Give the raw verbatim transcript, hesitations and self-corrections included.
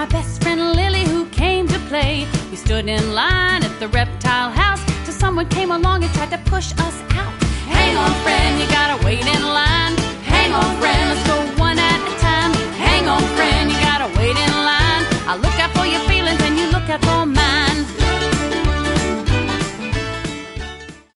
my best friend Lily who came to play. We stood in line at the reptile house till someone came along and tried to push us out. Hang on, friend, you gotta wait in line. Hang on, friend, let's go